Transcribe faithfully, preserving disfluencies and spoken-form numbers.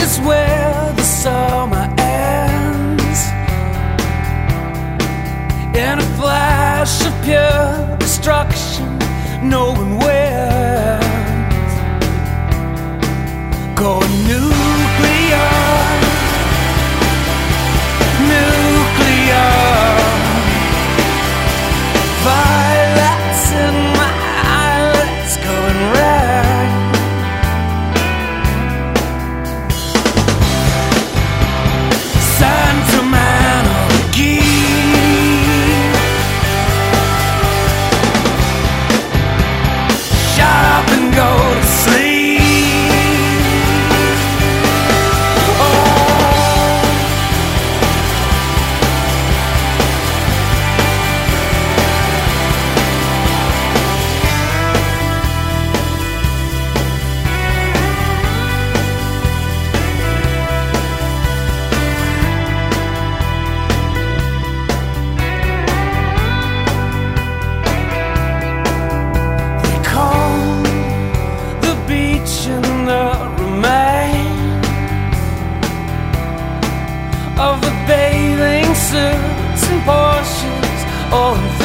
is where the summer ends, in a flash of pure destruction. No one wins. Going nuclear, nuclear. Violets in my eyelids going red. Sentimental geek. Shut up and go to sleep. Of the bathing suits and Porsches, all in